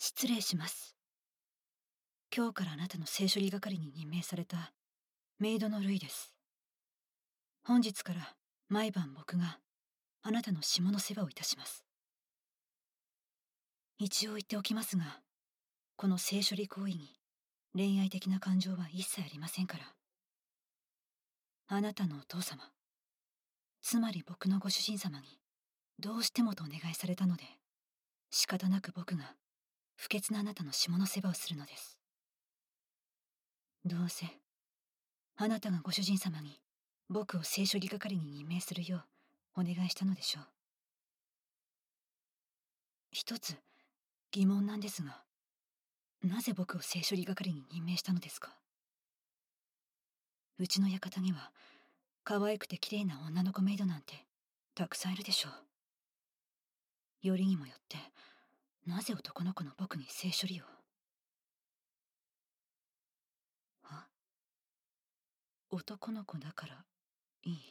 失礼します。今日からあなたの性処理係に任命されたメイドのルイです。本日から毎晩僕があなたの下の世話をいたします。一応言っておきますが、この性処理行為に恋愛的な感情は一切ありませんから。あなたのお父様、つまり僕のご主人様にどうしてもとお願いされたので、仕方なく僕が不潔なあなたの下の世話をするのです。どうせあなたがご主人様に僕を性処理係に任命するようお願いしたのでしょう。一つ疑問なんですが、なぜ僕を性処理係に任命したのですか？うちの館には可愛くて綺麗な女の子メイドなんてたくさんいるでしょう。よりにもよってなぜ男の子の僕に性処理を？あ、男の子だからいい。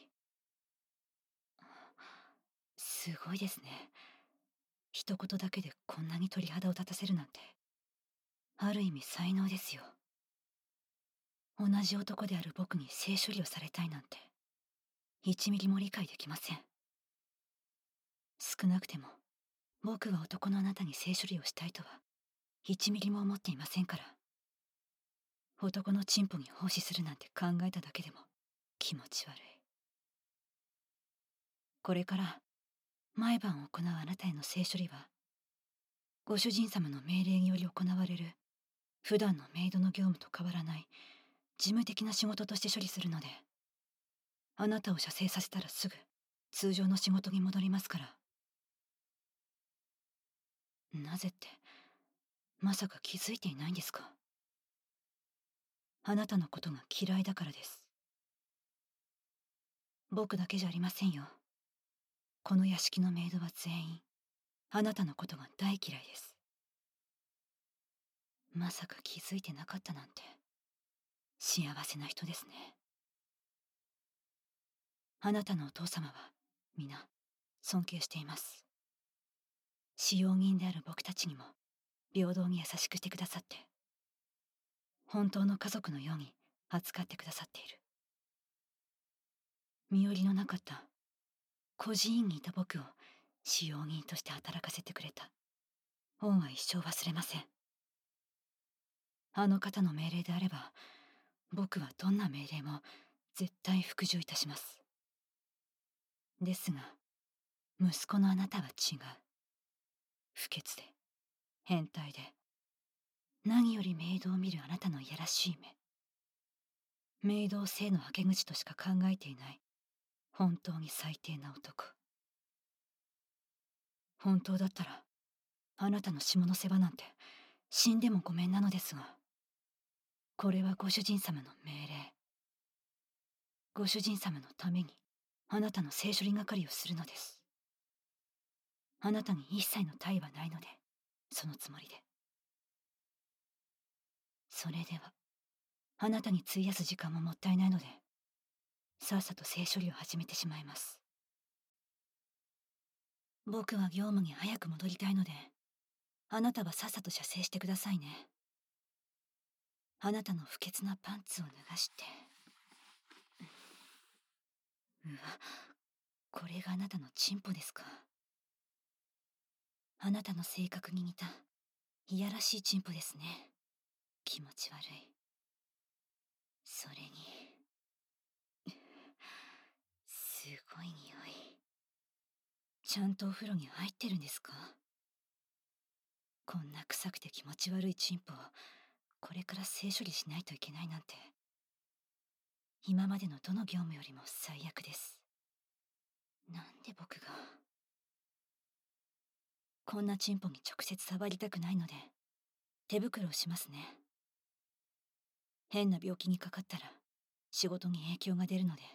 すごいですね。一言だけでこんなに鳥肌を立たせるなんて、ある意味才能ですよ。同じ男である僕に性処理をされたいなんて、1ミリも理解できません。少なくても、僕は男のあなたに性処理をしたいとは、1ミリも思っていませんから。男のチンポに奉仕するなんて考えただけでも気持ち悪い。これから毎晩行うあなたへの性処理は、ご主人様の命令により行われる普段のメイドの業務と変わらない事務的な仕事として処理するので、あなたを射精させたらすぐ通常の仕事に戻りますから。なぜって、まさか気づいていないんですか？あなたのことが嫌いだからです。僕だけじゃありませんよ。この屋敷のメイドは全員、あなたのことが大嫌いです。まさか気づいてなかったなんて、幸せな人ですね。あなたのお父様は、皆、尊敬しています。使用人である僕たちにも、平等に優しくしてくださって、本当の家族のように扱ってくださっている。身寄りのなかった孤児院にいた僕を使用人として働かせてくれた恩は一生忘れません。あの方の命令であれば、僕はどんな命令も絶対服従いたします。ですが、息子のあなたは違う。不潔で、変態で、何よりメイドを見るあなたのいやらしい目。メイドを性のはけ口としか考えていない本当に最低な男。本当だったら、あなたの下の世話なんて死んでもごめんなのですが、これはご主人様の命令。ご主人様のためにあなたの性処理係をするのです。あなたに一切の対はないので、そのつもりで。それでは、あなたに費やす時間ももったいないので、さっさと性処理を始めてしまいます。僕は業務に早く戻りたいので、あなたはさっさと射精してくださいね。あなたの不潔なパンツを脱がして。うわ、これがあなたのチンポですか？あなたの性格に似たいやらしいチンポですね。気持ち悪い。それにすごい匂い。ちゃんとお風呂に入ってるんですか？こんな臭くて気持ち悪いチンポをこれから性処理しないといけないなんて、今までのどの業務よりも最悪です。なんで僕が。こんなチンポに直接触りたくないので、手袋をしますね。変な病気にかかったら仕事に影響が出るので。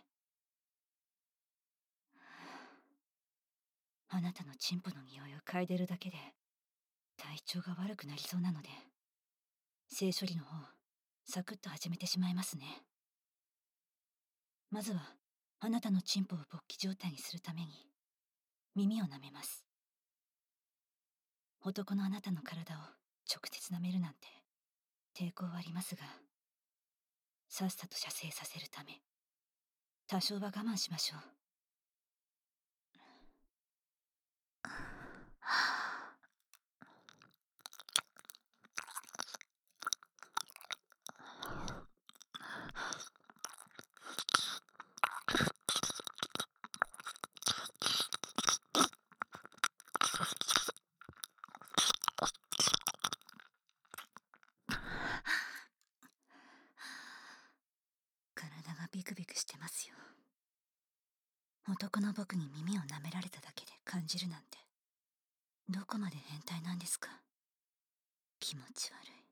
あなたのチンポの匂いを嗅いでるだけで体調が悪くなりそうなので、性処理の方サクッと始めてしまいますね。まずはあなたのチンポを勃起状態にするために耳を舐めます。男のあなたの体を直接舐めるなんて抵抗はありますが、さっさと射精させるため、多少は我慢しましょう。体がビクビクしてますよ。男の僕に耳を舐められただけで感じるなんて、どこまで変態なんですか。気持ち悪い。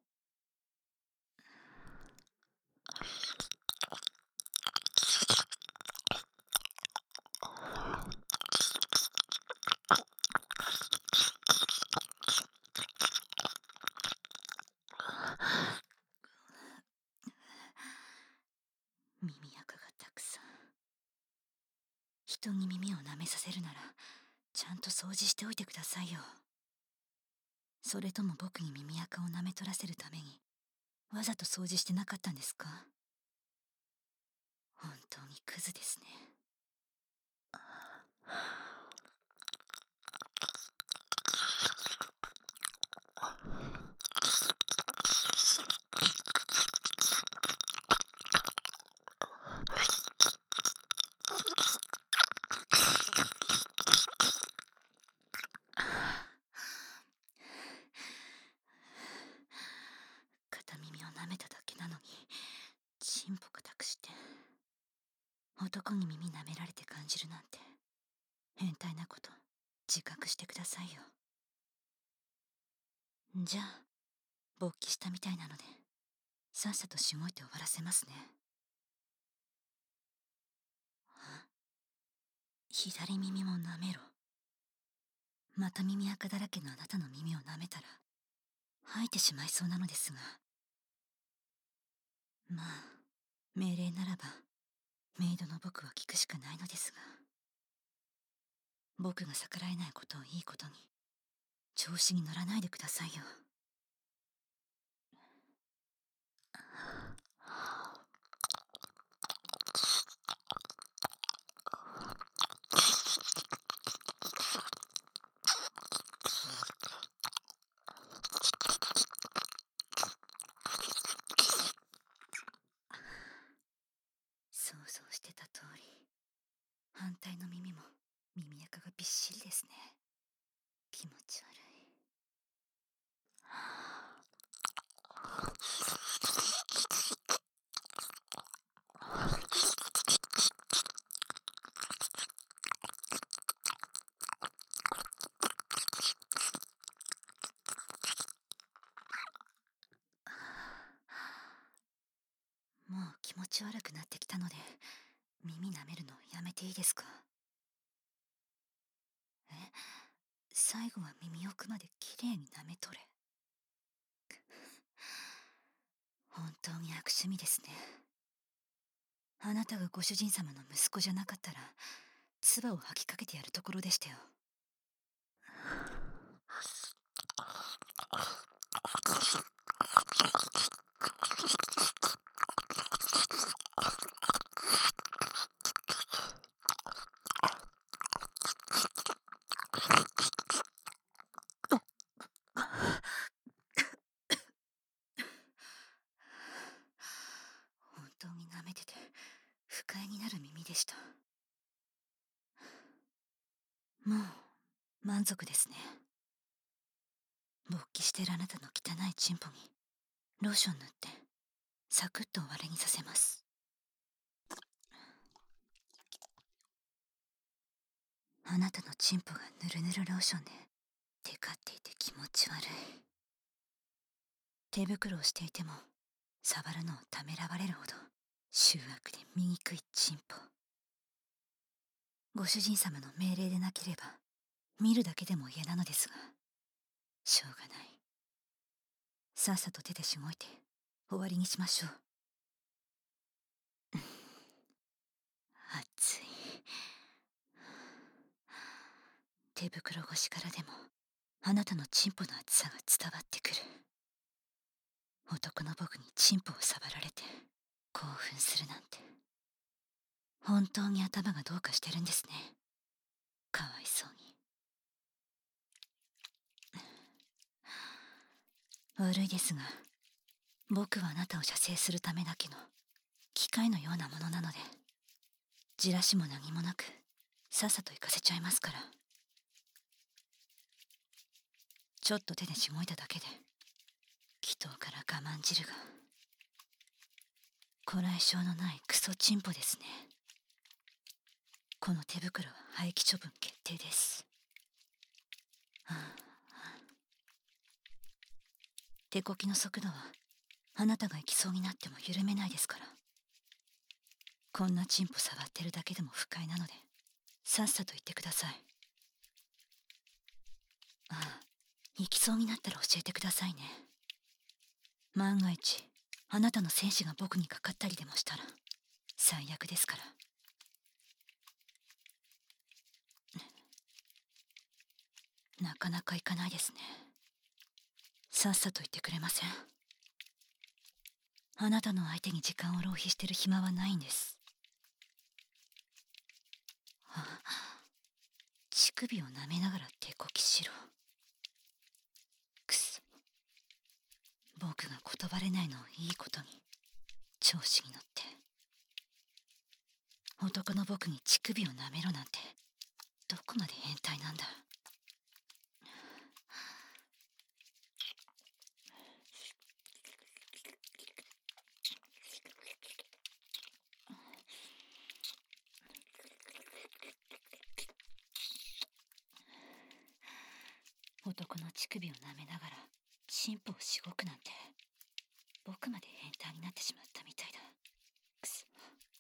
耳垢がたくさん。人に耳を舐めさせるなら、ちゃんと掃除しておいてくださいよ。それとも僕に耳垢を舐め取らせるために、わざと掃除してなかったんですか。本当にクズですね。片耳を舐めただけなのに、チンポ固くして。男に耳舐められて感じるなんて、変態なこと自覚してくださいよ。じゃあ勃起したみたいなので、さっさとしごいて終わらせますね。左耳も舐めろ。また耳垢だらけのあなたの耳を舐めたら吐いてしまいそうなのですが、まあ命令ならばメイドの僕は聞くしかないのですが、僕が逆らえないことをいいことに調子に乗らないでくださいよ。想像してた通り、反対の耳も耳垢がびっしりですね。気持ち悪い。もう気持ち悪くなってきたので、耳舐めるのやめていいですか。最後は耳奥まできれいに舐めとれ。本当に悪趣味ですね。あなたがご主人様の息子じゃなかったら、唾を吐きかけてやるところでしたよ。本当に舐めてて不快になる耳でした。もう満足ですね。勃起してるあなたの汚いチンポにローション塗ってサクッと終わりにさせます。あなたのチンポがぬるぬるローションでテカっていて気持ち悪い。手袋をしていても触るのをためらわれるほど醜悪で醜いチンポ。ご主人様の命令でなければ見るだけでも嫌なのですが、しょうがない。さっさと手でしごいて終わりにしましょう。熱い。手袋越しからでもあなたのチンポの熱さが伝わってくる。 男の僕にチンポを触られて興奮するなんて、本当に頭がどうかしてるんですね。かわいそうに。悪いですが、僕はあなたを射精するためだけの機械のようなものなので、じらしも何もなくさっさと行かせちゃいますから。ちょっと手でしごいただけで祈祷から我慢汁が。こらえ性のないクソチンポですね。この手袋は廃棄処分決定です。手こきの速度はあなたが行きそうになっても緩めないですから。こんなチンポ触ってるだけでも不快なので、さっさと言ってください。行きそうになったら教えてくださいね。万が一あなたの精子が僕にかかったりでもしたら最悪ですから。なかなかいかないですね。さっさと言ってくれません？あなたの相手に時間を浪費してる暇はないんです。乳首を舐めながら手こきしろ。くそ、僕が断れないのをいいことに調子に乗って、男の僕に乳首を舐めろなんてどこまで変態なんだ。男の乳首を舐めながらチンポをしごくなんて、僕まで変態になってしまったみたいだ。くそ。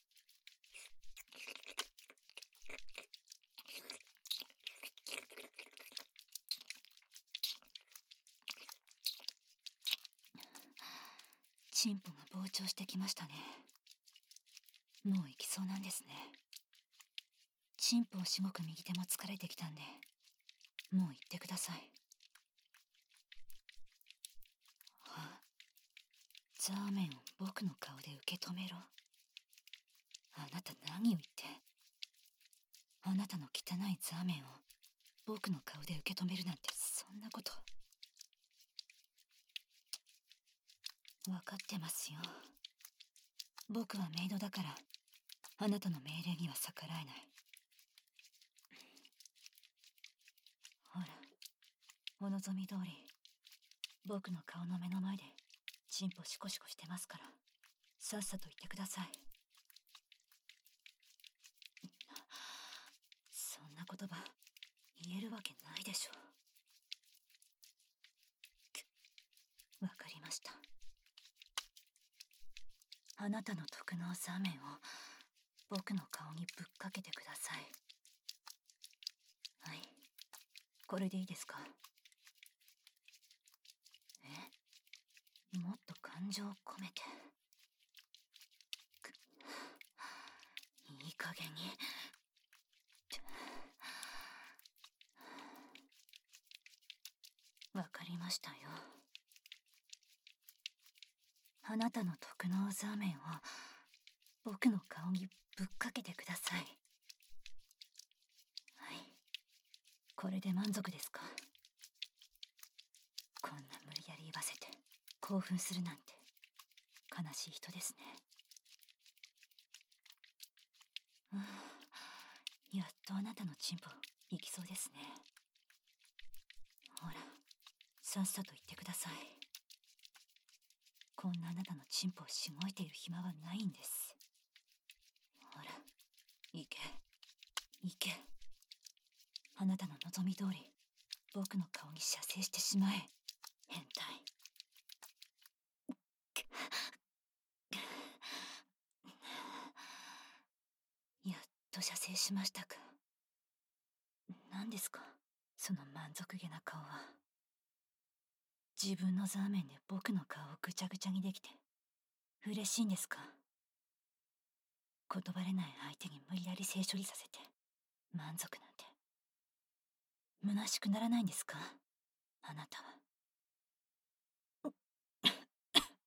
チンポが膨張してきましたね。もう行きそうなんですね。チンポをしごく右手も疲れてきたんで、もう行ってください。ザーメンを僕の顔で受け止めろ。あなた何を言って。あなたの汚いザーメンを僕の顔で受け止めるなんて、そんなこと。分かってますよ。僕はメイドだからあなたの命令には逆らえない。ほら、お望み通り僕の顔の目の前でチンポシコシコしてますから、さっさと言ってください。そんな言葉言えるわけないでしょ。わかりました。あなたの特納ザーメンを僕の顔にぶっかけてください。はい、これでいいですか？もっと感情を込めて。いい加減に。わかりましたよ。あなたの特納ザーメンを僕の顔にぶっかけてください。はい、これで満足ですか？こんな無理やり言わせて興奮するなんて悲しい人ですね。やっとあなたのチンポ行きそうですね。ほら、さっさと言ってください。こんなあなたのチンポをしごいている暇はないんです。ほら、行け行け。あなたの望み通り僕の顔に射精してしまえ。変態。やっと射精しましたか。何ですかその満足げな顔は。自分のザーメンで僕の顔をぐちゃぐちゃにできて嬉しいんですか？断れない相手に無理やり性処理させて満足なんて虚しくならないんですかあなたは。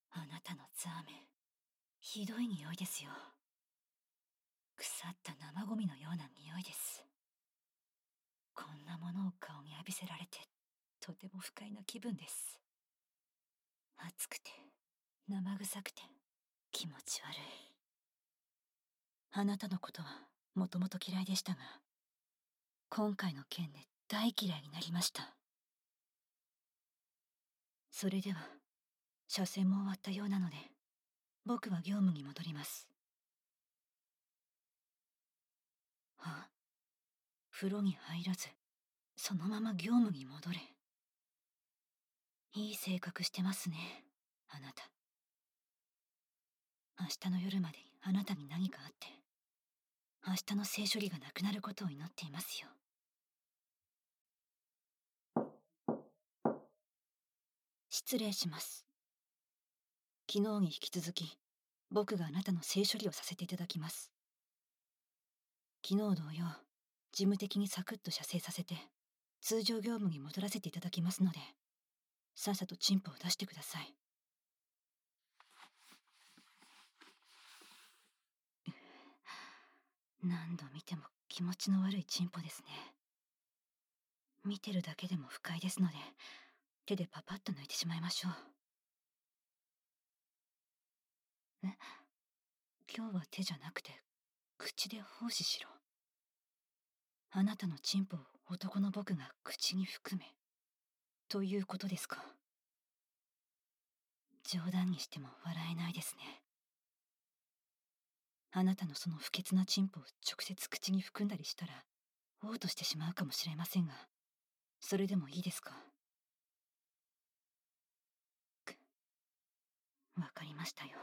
あなたのザーメン、ひどい匂いですよ。腐った生ゴミのような匂いです。こんなものを顔に浴びせられて、とても不快な気分です。暑くて、生臭くて、気持ち悪い。あなたのことはもともと嫌いでしたが、今回の件で大嫌いになりました。それでは、車線も終わったようなので、僕は業務に戻ります。風呂に入らず、そのまま業務に戻れ。いい性格してますね、あなた。明日の夜までにあなたに何かあって、明日の性処理がなくなることを祈っていますよ。失礼します。昨日に引き続き、僕があなたの性処理をさせていただきます。昨日同様、事務的にサクッと射精させて、通常業務に戻らせていただきますので、さっさとチンポを出してください。何度見ても気持ちの悪いチンポですね。見てるだけでも不快ですので、手でパパッと抜いてしまいましょう。今日は手じゃなくて、口で奉仕しろ。あなたのチンポを男の僕が口に含め、ということですか。冗談にしても笑えないですね。あなたのその不潔なチンポを直接口に含んだりしたら、嘔吐してしまうかもしれませんが、それでもいいですか。わかりましたよ。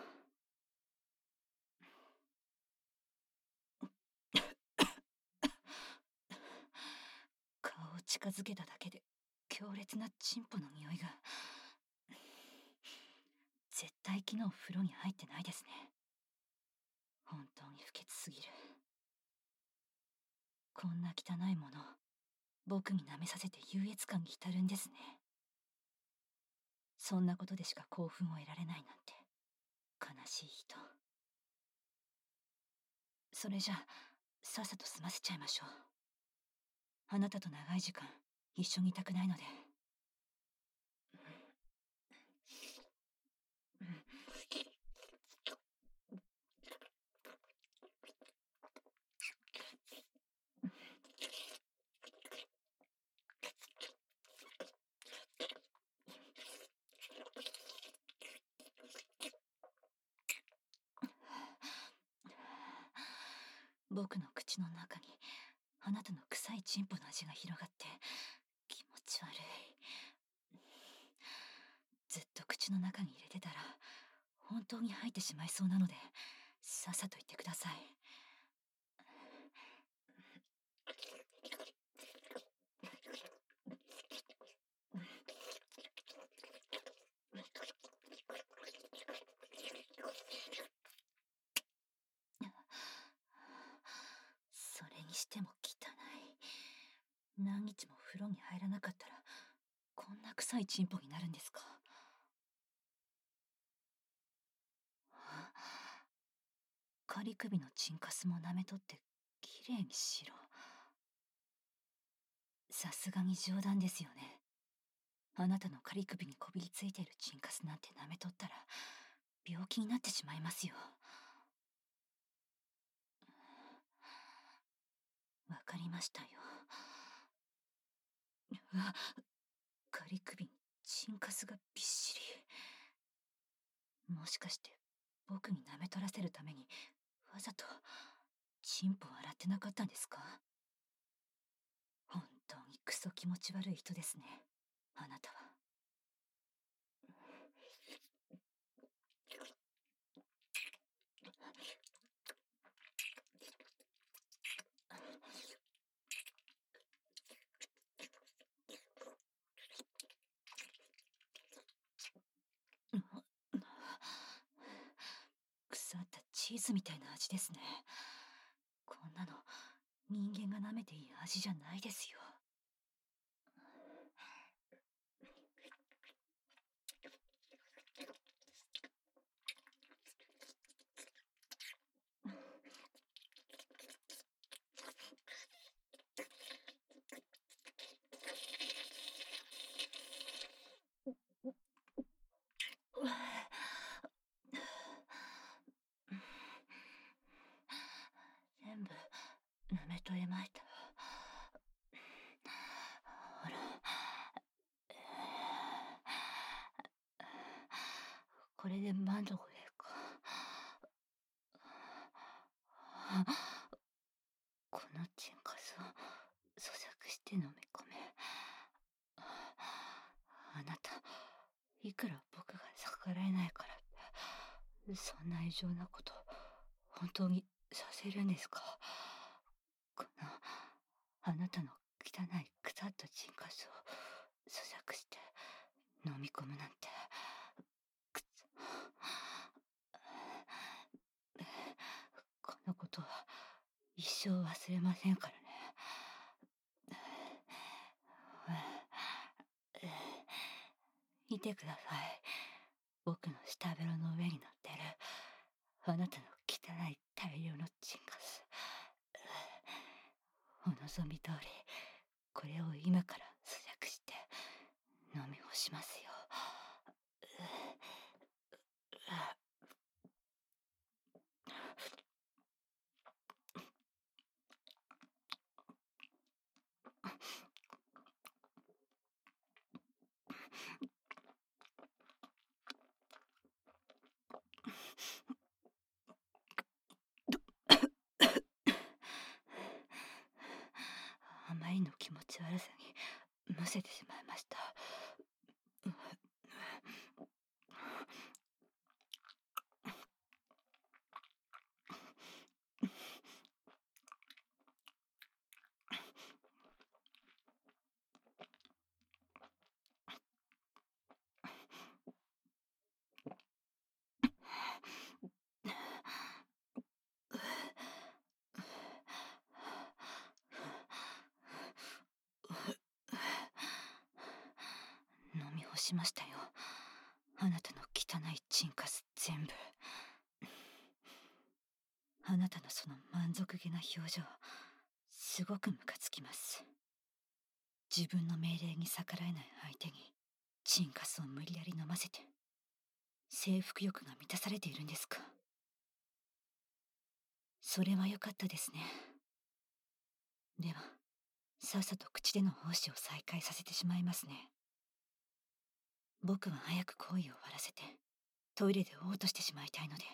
顔を近づけただけで強烈なチンポの匂いが。絶対昨日風呂に入ってないですね。本当に不潔すぎる。こんな汚いもの、僕に舐めさせて優越感に浸るんですね。そんなことでしか興奮を得られないなんて、悲しい人。それじゃあ、さっさと済ませちゃいましょう。あなたと長い時間、一緒にいたくないので。僕の口の中にあなたの臭いチンポの味が広がって気持ち悪い。ずっと口の中に入れてたら本当に入ってしまいそうなので、さっさと言ってください。それにしても汚い。何日も風呂に入らなかったらこんな臭いチンポになるんですか。仮首のチンカスも舐めとってきれいにしろ。さすがに冗談ですよね。あなたの仮首にこびりついているチンカスなんて舐めとったら病気になってしまいますよ。わかりましたよ。うわ、仮首にチンカスがびっしり。もしかして僕に舐め取らせるためにわざとチンポを洗ってなかったんですか。本当にクソ気持ち悪い人ですね、あなたは。腐ったチーズみたいな味ですね。こんなの人間が舐めていい味じゃないですよ。 これで満足ですか。このチンカスを咀嚼して飲み込め。あなた、いくら僕が逆らえないからってそんな異常なこと本当にさせるんですか。このあなたの汚い腐ったチンカスを咀嚼して飲み込むなんて。くつこのことは一生忘れませんからね。見てください。僕の下ベロの上に乗ってるあなたの汚い大量のチンカス。お望み通りこれを今から咀嚼して飲み干しますよ。あまりの気持ち悪さにむせてしまいました。飲み干しましたよ。あなたの汚いチンカス全部。あなたのその満足げな表情、すごくムカつきます。自分の命令に逆らえない相手にチンカスを無理やり飲ませて征服欲が満たされているんですか。それは良かったですね。ではさっさと口での奉仕を再開させてしまいますね。僕は早く行為を終わらせてトイレで嘔吐してしまいたいので。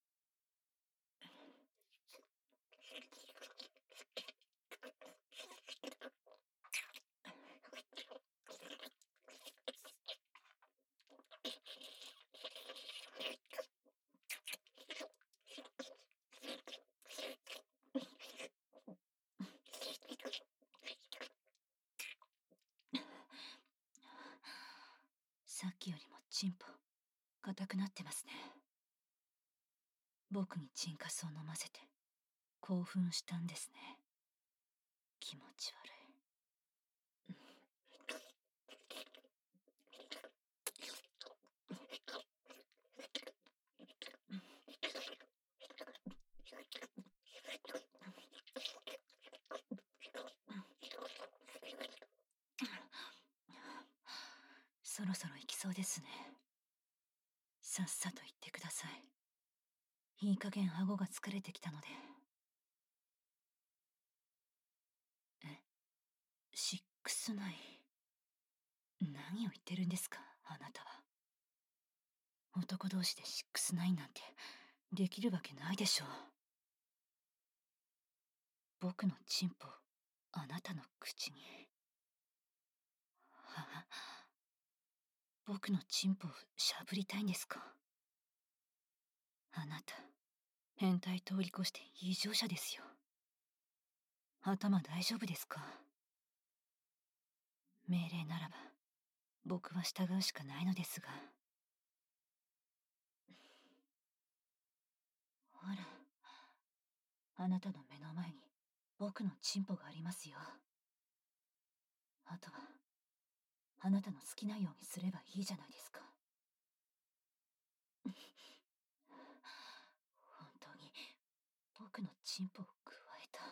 さっきよりもチンポ硬くなってますね。僕にチンカスを飲ませて興奮したんですね。気持ち悪い。そろそろ行きそうですね。さっさと行ってください。いい加減顎が疲れてきたので。シックスナイン。何を言ってるんですか、あなたは。男同士でシックスナインなんてできるわけないでしょう。僕のチンポをあなたの口に。僕のチンポをしゃぶりたいんですか。あなた変態通り越して異常者ですよ。頭大丈夫ですか。命令ならば僕は従うしかないのですが。ほら、あなたの目の前に僕のチンポがありますよ。あとはあなたの好きなようにすればいいじゃないですか。本当に僕のチンポをくわえた。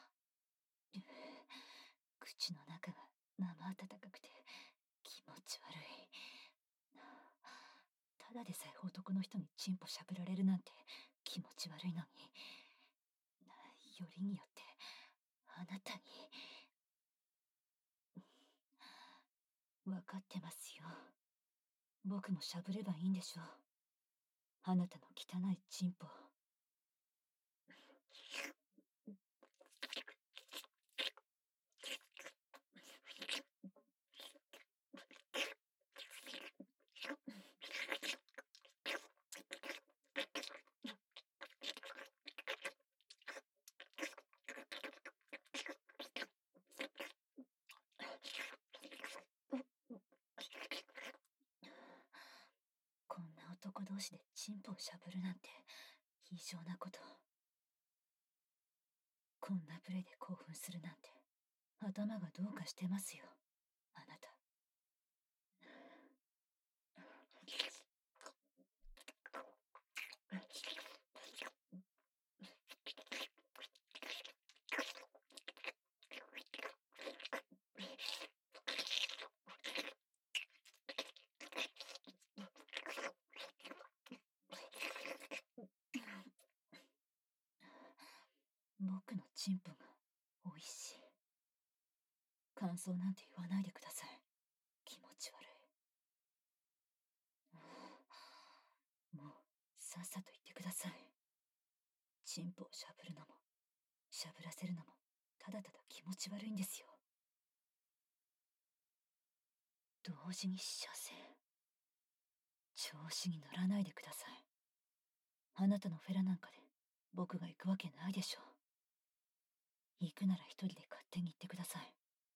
口の中が生温かくて気持ち悪い。ただでさえ男の人にチンポしゃぶられるなんて気持ち悪いのに、よりによってあなたに。分かってますよ。僕もしゃぶればいいんでしょう。 あなたの汚いチンポ。こんな男同士でチンポをしゃぶるなんて異常なこと。こんなプレイで興奮するなんて頭がどうかしてますよ、あなた。僕のチンポが美味しい。感想なんて言わないでください。気持ち悪い。もうさっさと言ってください。チンポをしゃぶるのもしゃぶらせるのもただただ気持ち悪いんですよ。同時に射精。調子に乗らないでください。あなたのフェラなんかで僕が行くわけないでしょう。行くなら一人で勝手に行ってください。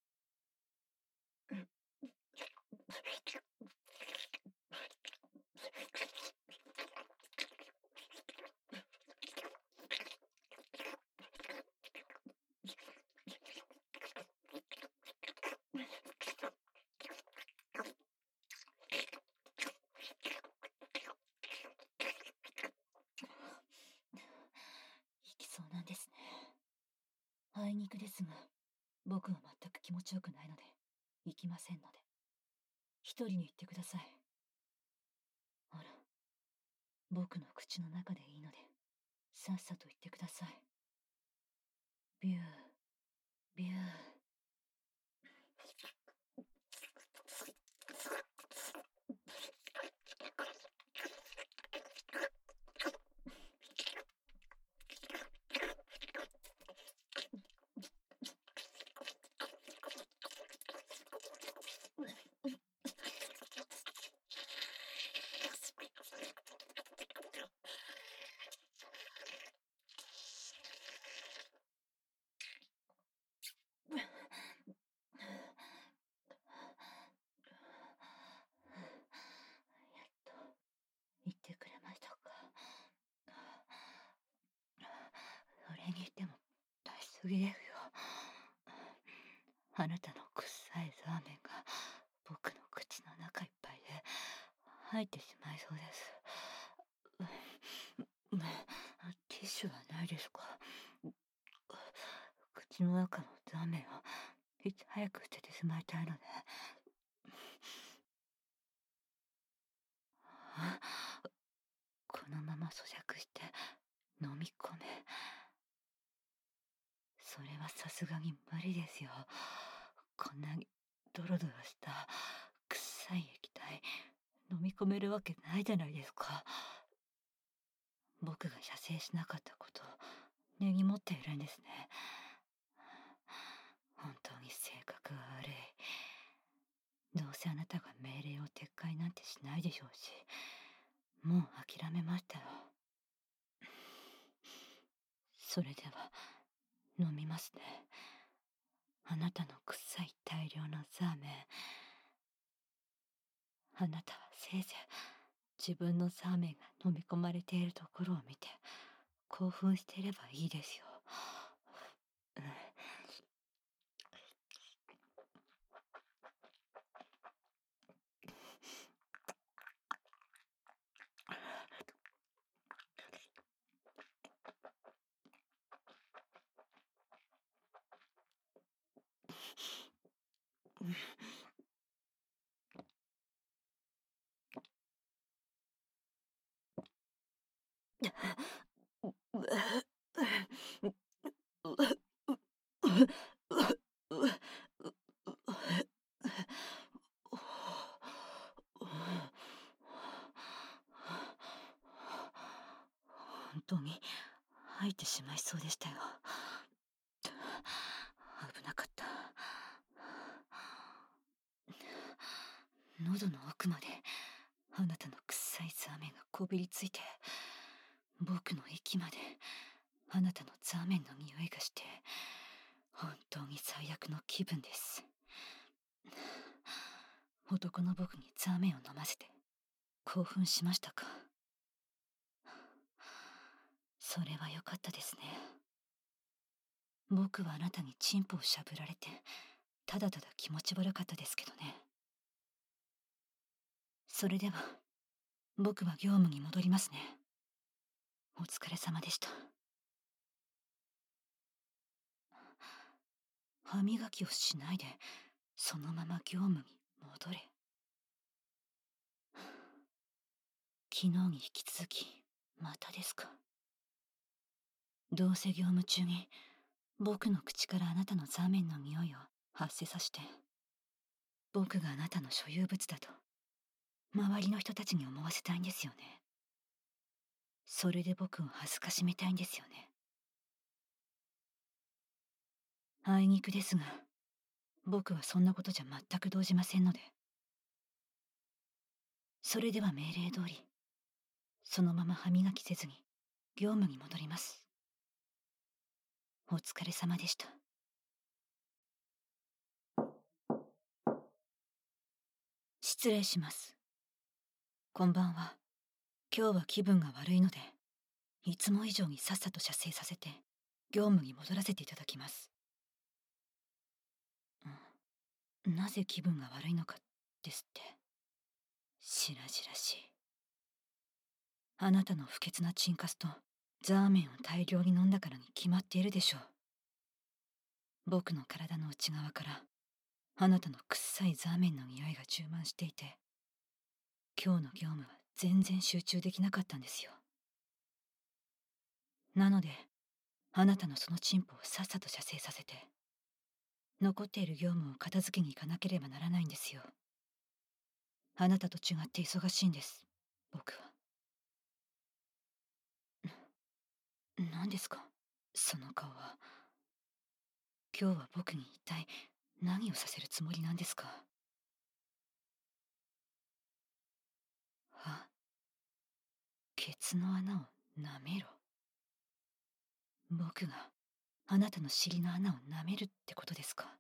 行きそうなんですね。あいにくですが、僕は全く気持ちよくないので、行きませんので。一人に行ってください。ほら、僕の口の中でいいので、さっさと言ってください。ビュー、ビュー。言ってくれましたか。それにしても出しすぎですよ。あなたの臭いザーメンが僕の口の中いっぱいで入ってしまいそうです。ティッシュはないですか。口の中のザーメンをいち早く捨ててしまいたいので。このまま咀嚼して飲み込め。それはさすがに無理ですよ。こんなにドロドロした臭い液体飲み込めるわけないじゃないですか。僕が射精しなかったことを根に持っているんですね。本当に性格が悪い。どうせあなたが命令を撤回なんてしないでしょうし、もう諦めましたよ。それでは飲みますね。あなたの臭い大量のザーメン。あなたはせいぜい自分のザーメンが飲み込まれているところを見て興奮していればいいですよ。 吐いてしまいそうでしたよ。危なかった。喉の奥まであなたの臭いザーメンがこびりついて、僕の息まであなたのザーメンの匂いがして、本当に最悪の気分です。男の僕にザーメンを飲ませて興奮しましたか？それは良かったですね。僕はあなたにチンポをしゃぶられて、ただただ気持ち悪かったですけどね。それでは、僕は業務に戻りますね。お疲れ様でした。歯磨きをしないで、そのまま業務に戻れ。昨日に引き続き、またですか。どうせ業務中に、僕の口からあなたのザーメンの匂いを発せさせて、僕があなたの所有物だと、周りの人たちに思わせたいんですよね。それで僕を恥ずかしめたいんですよね。あいにくですが、僕はそんなことじゃ全く動じませんので。それでは命令通り、そのまま歯磨きせずに業務に戻ります。お疲れ様でした。失礼します。こんばんは。今日は気分が悪いので、いつも以上にさっさと射精させて、業務に戻らせていただきます。なぜ気分が悪いのかですって。しらじらしい。あなたの不潔なチンカスとザーメンを大量に飲んだからに決まっているでしょう。僕の体の内側からあなたの臭いザーメンの匂いが充満していて、今日の業務は全然集中できなかったんですよ。なので、あなたのそのチンポをさっさと射精させて、残っている業務を片付けに行かなければならないんですよ。あなたと違って忙しいんです、僕は。何ですか、その顔は。今日は僕に一体何をさせるつもりなんですか？ケツの穴を舐めろ。僕があなたの尻の穴を舐めるってことですか？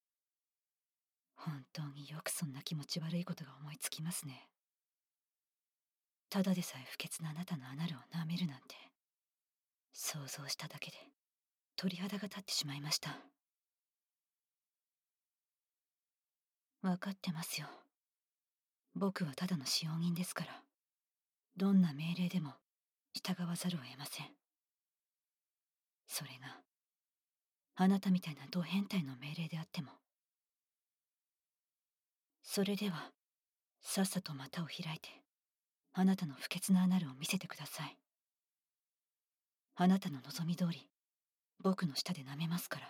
本当によくそんな気持ち悪いことが思いつきますね。ただでさえ不潔なあなたのアナルを舐めるなんて、想像しただけで鳥肌が立ってしまいました。分かってますよ。僕はただの使用人ですから、どんな命令でも従わざるを得ません。それがあなたみたいなド変態の命令であっても。それではさっさと股を開いて、あなたの不潔なアナルを見せてください。あなたの望み通り、僕の舌で舐めますから。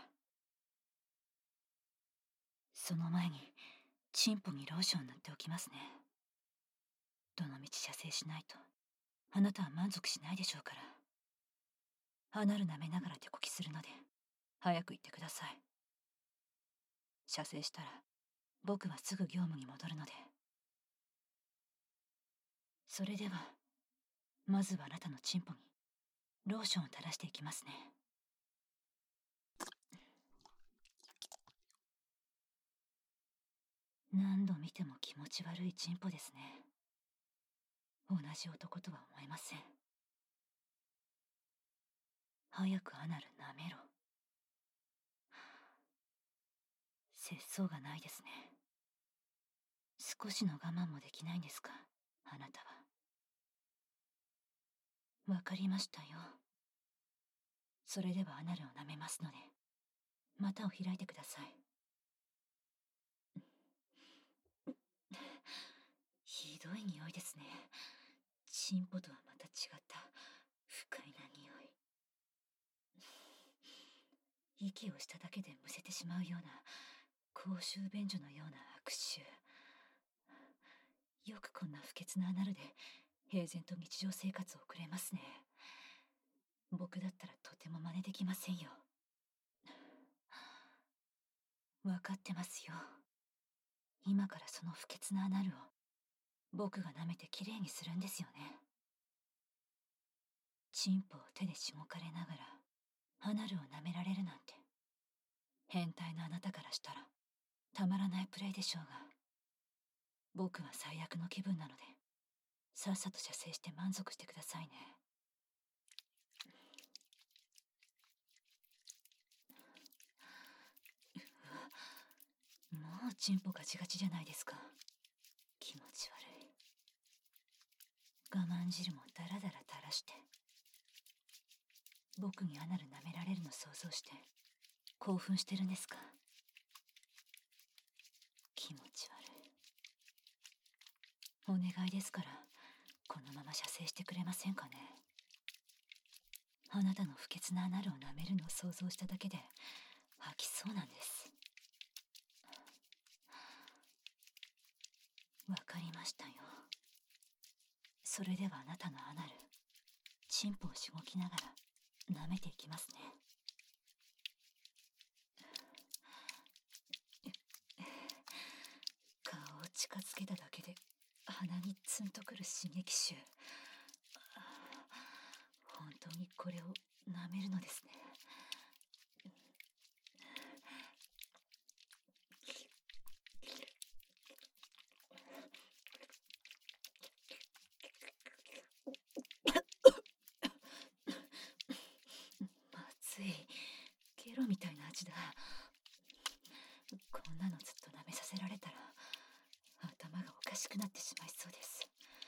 その前に、チンポにローション塗っておきますね。どのみち射精しないと、あなたは満足しないでしょうから。アナル舐めながら手こきするので、早く言ってください。射精したら、僕はすぐ業務に戻るので。それでは、まずはあなたのチンポに、ローションを垂らしていきますね。何度見ても気持ち悪いチンポですね。同じ男とは思えません。早くアナル舐めろ。節操がないですね。少しの我慢もできないんですか、あなたは。わかりましたよ。それではアナルを舐めますので、股を開いてください。ひどい匂いですね。チンポとはまた違った不快な匂い。息をしただけでむせてしまうような公衆便所のような悪臭。よくこんな不潔なアナルで平然と日常生活を送れますね。 僕だったらとても真似できませんよ。わかってますよ。今からその不潔なアナルを僕が舐めてきれいにするんですよね。チンポを手でしごかれながらアナルを舐められるなんて、変態のあなたからしたらたまらないプレイでしょうが、僕は最悪の気分なので、さっさと射精して満足してくださいね。もうチンポガチガチじゃないですか。気持ち悪い。我慢汁もダラダラ垂らして、僕にアナル舐められるの想像して興奮してるんですか。気持ち悪い。お願いですから、このまま射精してくれませんかね。あなたの不潔なアナルを舐めるのを想像しただけで吐きそうなんです。わかりましたよ。それではあなたのアナル、チンポをしごきながら舐めていきますね。顔を近づけただけで鼻にツンとくる刺激臭。本当にこれを舐めるのですね。まずい。ゲロみたいな味だ。こんなのずっと舐めさせられたら頭がおかしくなってしまいそうです。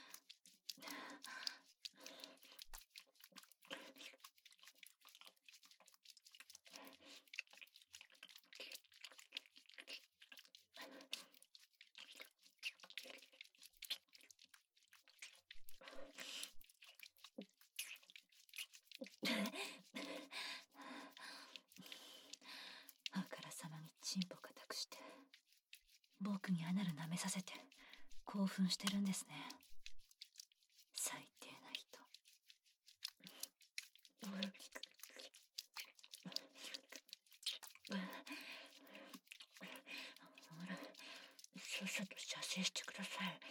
あからさまにチンポ固くして僕にアナル舐めさせて興奮してるんですね。最低な人。ほら、さっさと射精してください。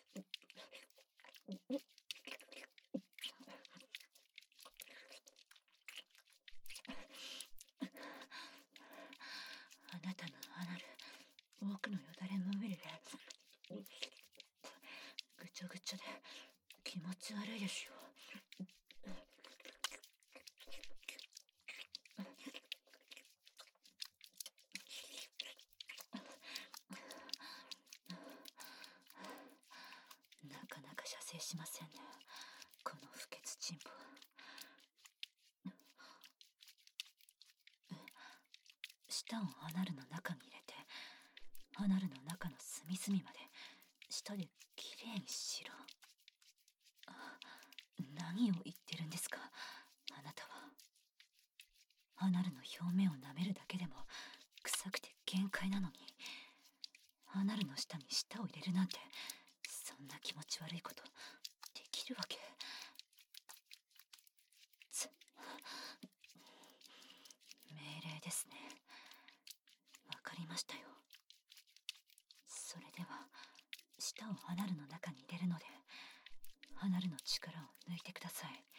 あなたのアナル、僕のよだれまみれでぐちょぐちょで気持ち悪いですよ。なかなか射精しませんね、この不潔チンポ。舌をアナルの中に入れて、アナルの中の隅々まで舌できれいにしろ。何を言ってるんですか、あなたは。アナルの表面を舐めるだけでも臭くて限界なのに、アナルの下に舌を入れるなんて、そんな気持ち悪いことできるわけ。命令ですね。わかりましたよ。それでは舌をアナルの中に入れるので、アナルの力を抜いてください。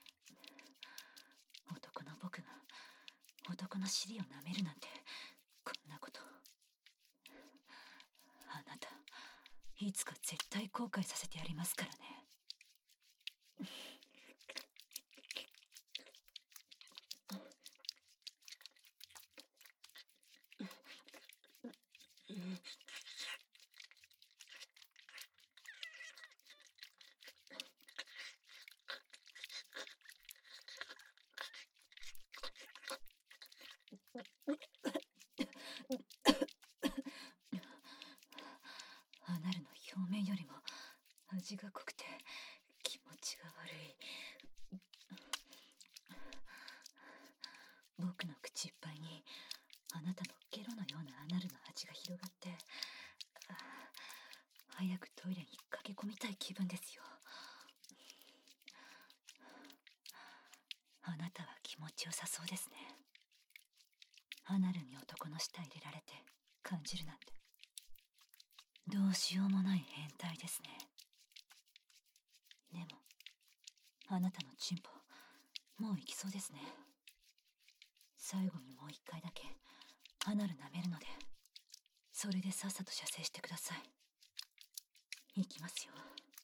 男の僕が男の尻を舐めるなんて、こんなこと。あなた、いつか絶対後悔させてやりますからね。アナルの表面よりも味が濃くて気持ちが悪い。僕の口いっぱいにあなたのゲロのようなアナルの味が広がって、早くトイレに駆け込みたい気分ですよ。あな感じるなんて、どうしようもない変態ですね。でも、あなたのチンポ、もう行きそうですね。最後にもう一回だけ、アナル舐めるので、それでさっさと射精してください。行きますよ。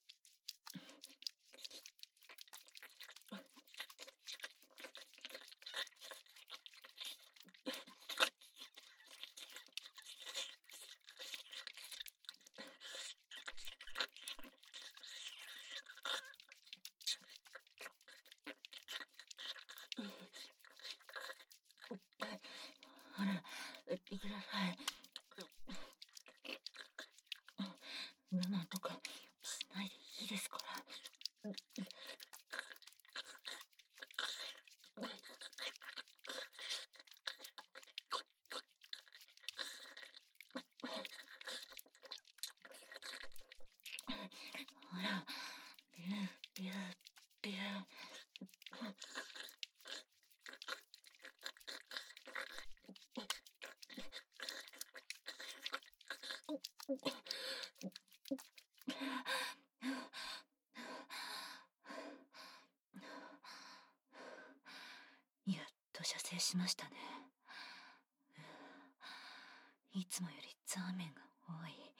ほら、行ってください。我慢とかしないでいいですから。ほら、ビュー、ビュー、ビュー。やっと射精しましたね。いつもよりザーメンが多い。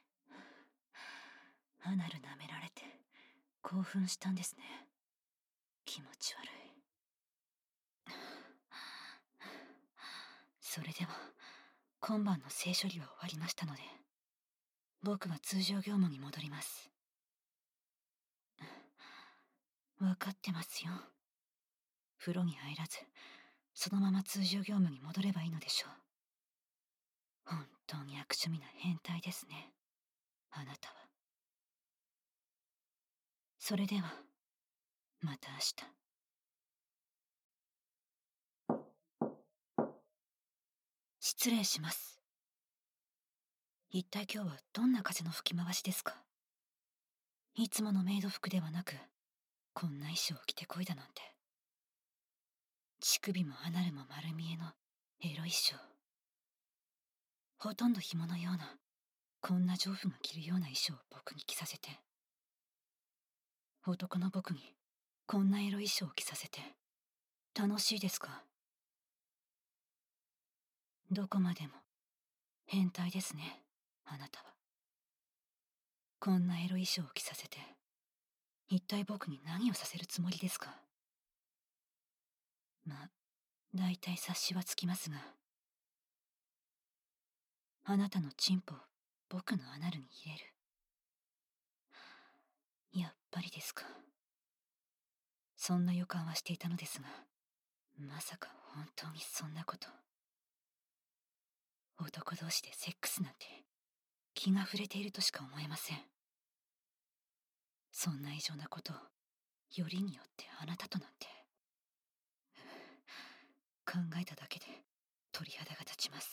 アナル舐められて興奮したんですね。気持ち悪い。それでは今晩の性処理は終わりましたので、僕は通常業務に戻ります。分かってますよ。風呂に入らず、そのまま通常業務に戻ればいいのでしょう。本当に悪趣味な変態ですね、あなたは。それでは、また明日。失礼します。一体今日はどんな風の吹き回しですか？いつものメイド服ではなく、こんな衣装を着てこいだなんて。乳首もアナルも丸見えのエロ衣装。ほとんど紐のような、こんな丈夫が着るような衣装を僕に着させて。男の僕に、こんなエロ衣装を着させて、楽しいですか？どこまでも、変態ですね、あなたは。こんなエロ衣装を着させて、一体僕に何をさせるつもりですか？まあ、大体察しはつきますが、あなたのチンポを僕のアナルに入れる。やっぱりですか。そんな予感はしていたのですが、まさか本当にそんなこと。男同士でセックスなんて気が触れているとしか思えません。そんな異常なことをよりによってあなたとなんて。考えただけで鳥肌が立ちます。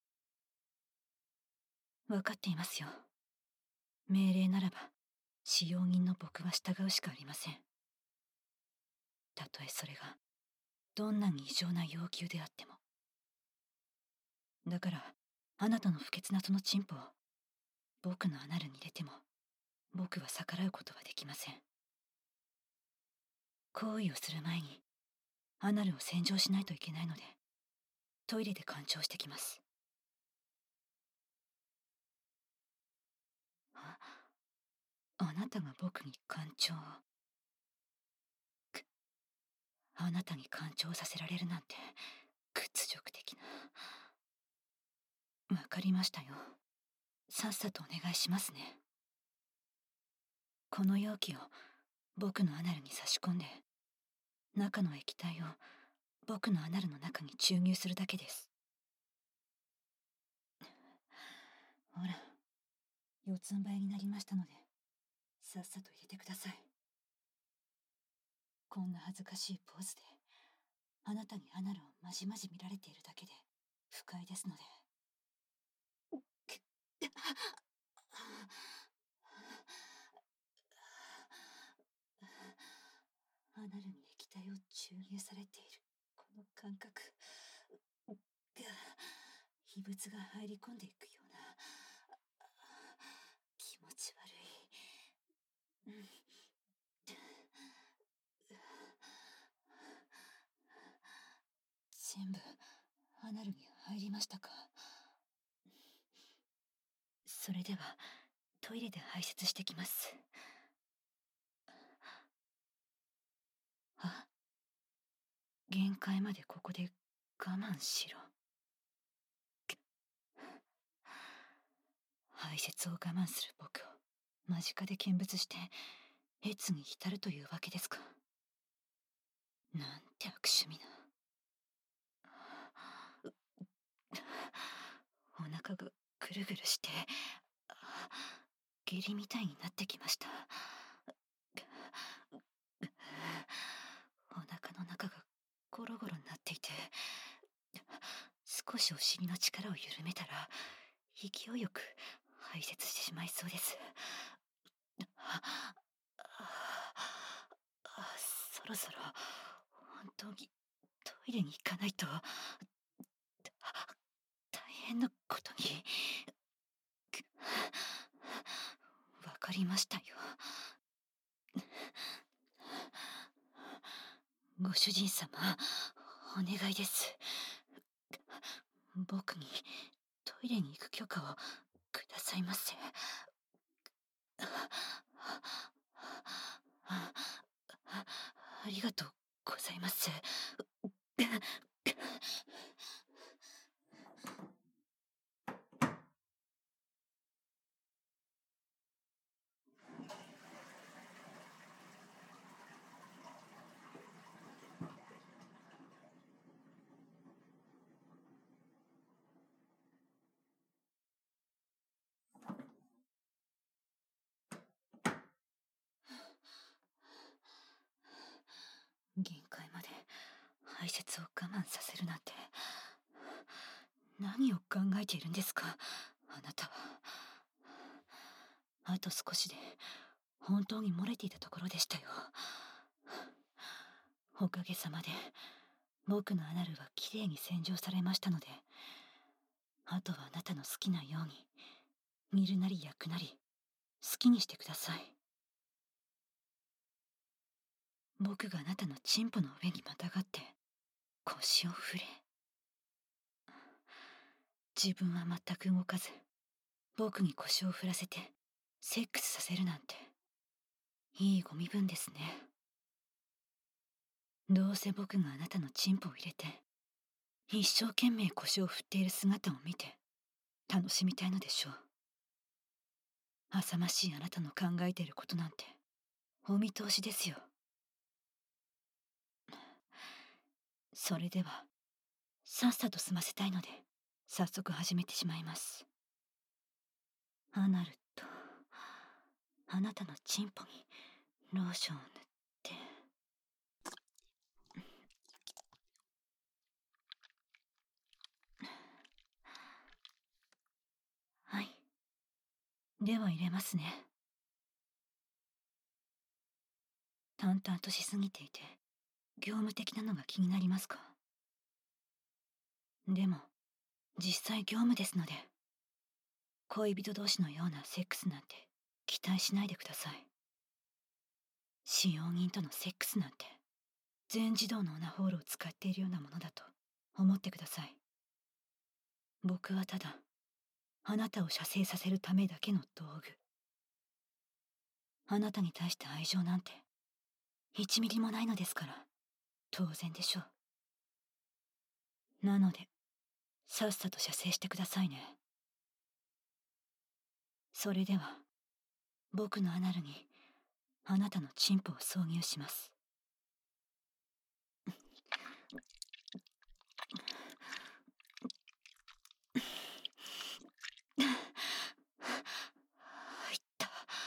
分かっていますよ。命令ならば使用人の僕は従うしかありません。たとえそれがどんなに異常な要求であっても。だからあなたの不潔なそのチンポを僕のアナルに入れても僕は逆らうことはできません。行為をする前にアナルを洗浄しないといけないので、トイレで干潮してきます。あなたが僕に干潮を。あなたに干潮させられるなんて屈辱的な。わかりましたよ。さっさとお願いしますね。この容器を僕のアナルに差し込んで、中の液体を僕のアナルの中に注入するだけです。ほら、四つん這いになりましたので、さっさと入れてください。こんな恥ずかしいポーズで、あなたにアナルをまじまじ見られているだけで不快ですので。アナルに液体を注入されているこの感覚が異物が入り込んでいくような気持ち悪い。全部アナルに入りましたか。それではトイレで排泄してきます。あ、限界までここで我慢しろ。排泄を我慢する僕を間近で見物して悦に浸るというわけですか。なんて悪趣味な。お腹がぐるぐるして下痢みたいになってきました。お腹の中がゴロゴロになっていて、少しお尻の力を緩めたら勢いよく排泄してしまいそうです。そろそろ本当にトイレに行かないと大変なことに。わかりましたよ。ご主人様、お願いです。僕にトイレに行く許可をくださいませ。ありがとうございます。限界まで排泄を我慢させるなんて、何を考えているんですか、あなたは。あと少しで本当に漏れていたところでしたよ。おかげさまで僕のアナルはきれいに洗浄されましたので、あとはあなたの好きなように煮るなり焼くなり好きにしてください。僕があなたのチンポの上にまたがって腰を振れ。自分は全く動かず僕に腰を振らせてセックスさせるなんて、いいご身分ですね。どうせ僕があなたのチンポを入れて一生懸命腰を振っている姿を見て楽しみたいのでしょう。浅ましいあなたの考えていることなんてお見通しですよ。それではさっさと済ませたいので早速始めてしまいます。アナルとあなたのチンポにローションを塗って。はい、では入れますね。淡々としすぎていて業務的なのが気になりますか。でも実際業務ですので、恋人同士のようなセックスなんて期待しないでください。使用人とのセックスなんて全自動のオナホールを使っているようなものだと思ってください。僕はただあなたを射精させるためだけの道具。あなたに対して愛情なんて1ミリもないのですから当然でしょう。なのでさっさと射精してくださいね。それでは僕のアナルにあなたのチンポを挿入します。入った。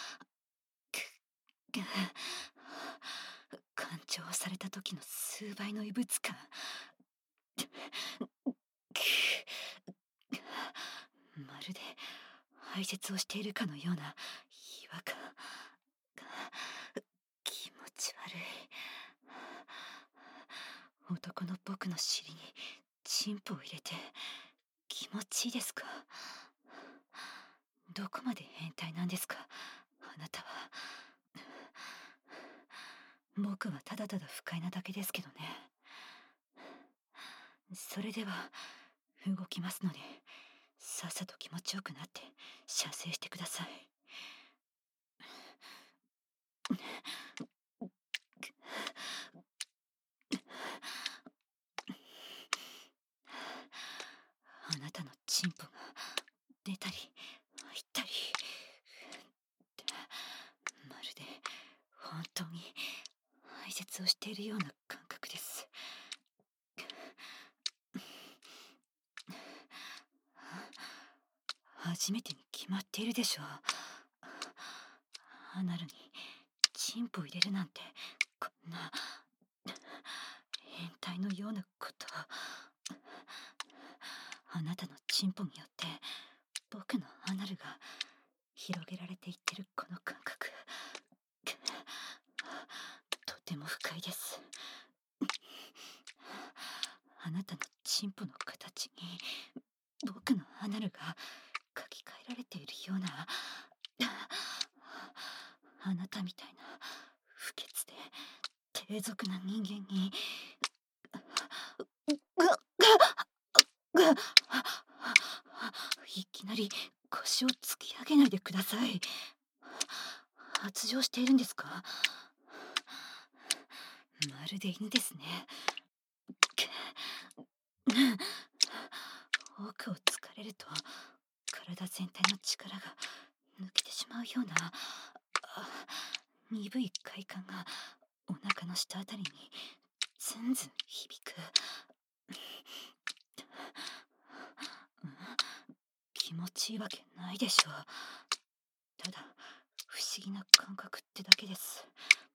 干潮された時の数倍の異物感。まるで排泄をしているかのような違和感。気持ち悪い。男の僕の尻にチンポを入れて気持ちいいですか？どこまで変態なんですか、あなたは。僕はただただ不快なだけですけどね。それでは動きますので、さっさと気持ちよくなって射精してください。あなたのチンポが出たり入ったり、まるで本当に排泄をしているような感覚です。初めてに決まっているでしょう。アナルにチンポ入れるなんて、こんな変態のようなこと。あなたのチンポによって僕のアナルが広げられていってるこの感覚、とても不快です。あなたのチンポの形に僕のアナルが書き換えられているような、あなたみたいな不潔で低俗な人間に、いきなり腰を突き上げないでください。発情しているんですか？まるで犬ですね。奥を突かれると体全体の力が抜けてしまうような、鈍い快感がお腹の下あたりにずんずん響く。気持ちいいわけないでしょう。ただ不思議な感覚ってだけです。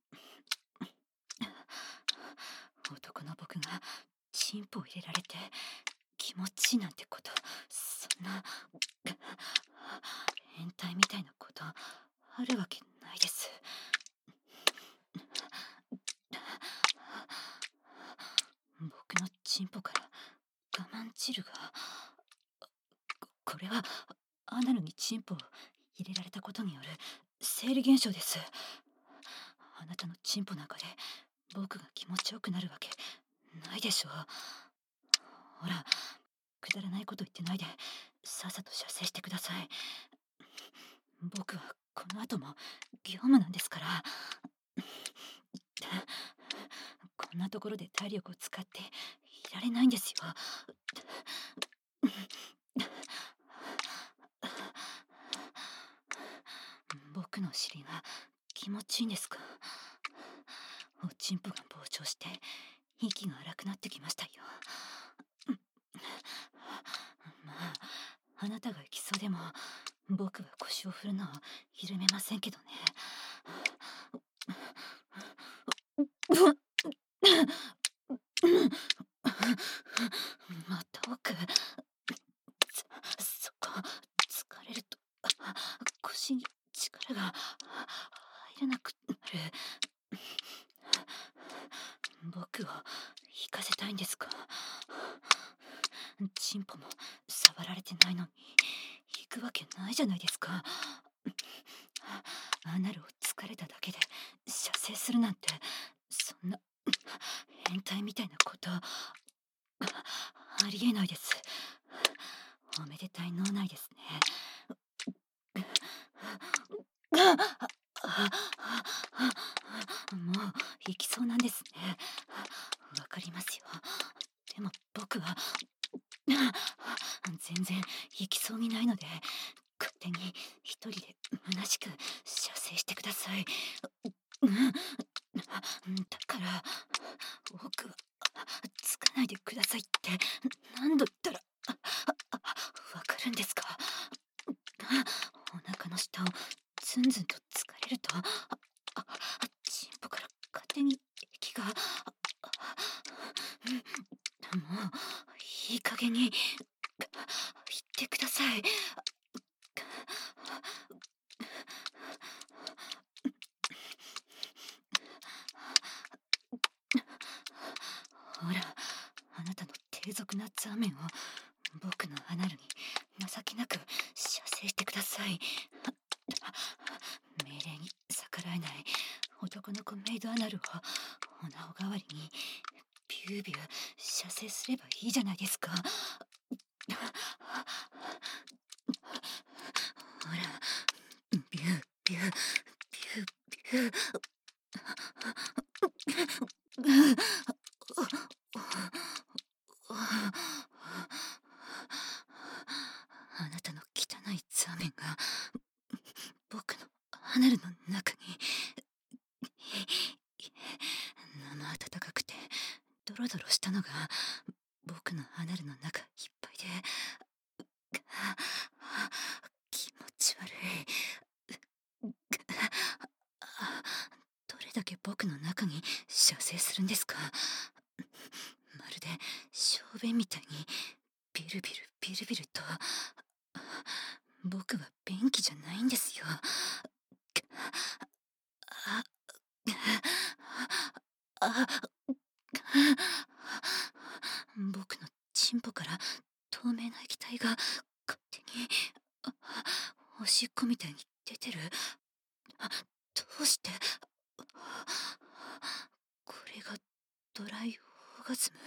男の僕がチンポを入れられて気持ちいいなんてこと、そんな変態みたいなことあるわけないです。僕のチンポから我慢汁が、これはアナルにチンポを入れられたことによる生理現象です。あなたのチンポなんかで僕が気持ちよくなるわけないでしょう。ほら、くだらないこと言ってないでさっさと射精してください。僕はこの後も業務なんですから。こんなところで体力を使っていられないんですよ。僕の尻が気持ちいいんですか？おちんぽが膨張して息が荒くなってきましたよ。まあ、あなたが行きそうでも僕は腰を振るのを緩めませんけどね。また奥、そこ疲れると腰に力が入らなくなる。僕を引かせたいんですか？チンポも触られてないのに引くわけないじゃないですか。アナルを疲れただけで射精するなんて、そんな変態みたいなことありえないです。おめでたい脳内ですね。もう行きそうなんですね。わかりますよ。でも僕は全然行きそうにないので、勝手に一人で虚しく射精してください。だから僕はつかないでくださいって何度言ったらわかるんですか？お腹の下をずんずんと疲れるとチンポから勝手に液が、もういい加減に言ってください。ほら、あなたの低俗なザーメンを僕のアナルに情けなく射精してください。命令に逆らえない男の子メイドアナルをおなお代わりにビュービュー射精すればいいじゃないですか。ほら、ビュービュービュービュービュー。あなたの汚いザメが僕のアナルの中に生温かくてドロドロしたのが僕のアナルの中いっぱいで気持ち悪い。どれだけ僕の中に射精するんですか。まるで小便みたいにビルビルビルビルと。僕は便器じゃないんですよ。僕のチンポから透明な液体が勝手におしっこみたいに出てる。どうしてこれがドライオーガズム。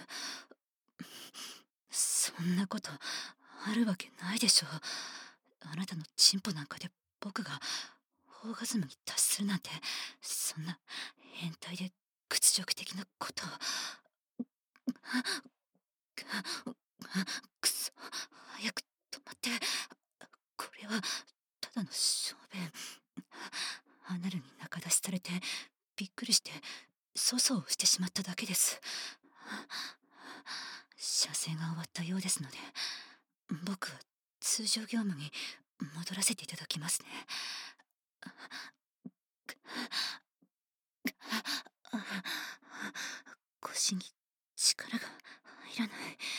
そんなことあるわけないでしょ。あなたのチンポなんかで僕がオーガズムに達するなんて、そんな変態で屈辱的なことを。くそ、早く止まって。これはただの小便。アナルに中出しされてびっくりして粗相をしてしまっただけです。射精が終わったようですので、僕は通常業務に戻らせていただきますね。腰に力が入らない。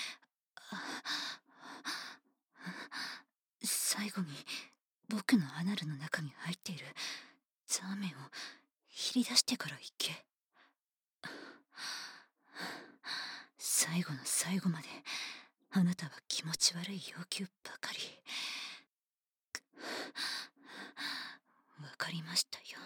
最後に僕のアナルの中に入っているザーメンを切り出してから行け。最後の最後まであなたは気持ち悪い要求ばかり。わかりましたよ。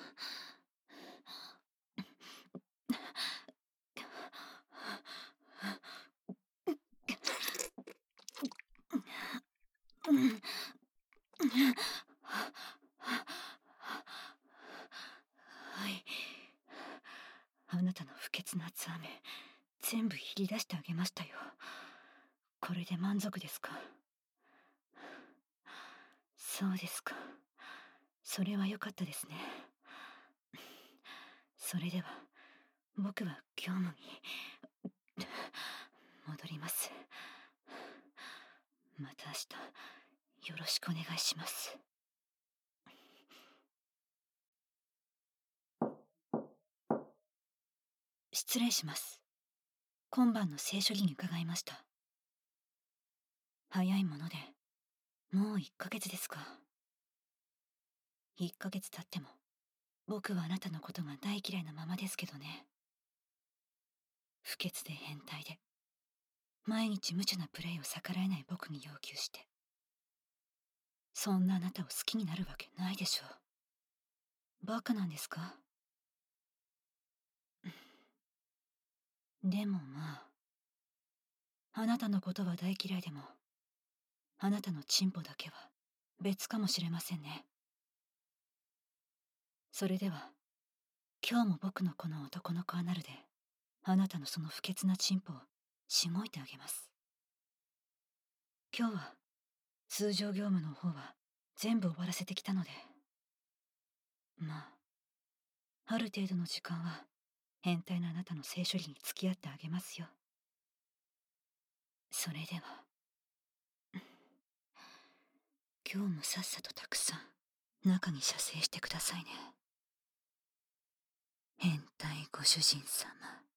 はい。あなたの不潔なザーメン全部切り出してあげましたよ。これで満足ですか。そうですか。それは良かったですね。それでは僕は業務に戻ります。また明日よろしくお願いします。失礼します。今晩の性処理に伺いました。早いものでもう1ヶ月ですか。1ヶ月経っても僕はあなたのことが大嫌いなままですけどね。不潔で変態で毎日無茶なプレイを逆らえない僕に要求して、そんなあなたを好きになるわけないでしょう。バカなんですか。でもまあ、あなたのことは大嫌いでもあなたのチンポだけは別かもしれませんね。それでは今日も僕のこの男の子アナルであなたのその不潔なチンポをしごいてあげます。今日は通常業務の方は全部終わらせてきたので、まあある程度の時間は変態なあなたの性処理に付き合ってあげますよ。それでは今日もさっさとたくさん中に射精してくださいね。変態ご主人様。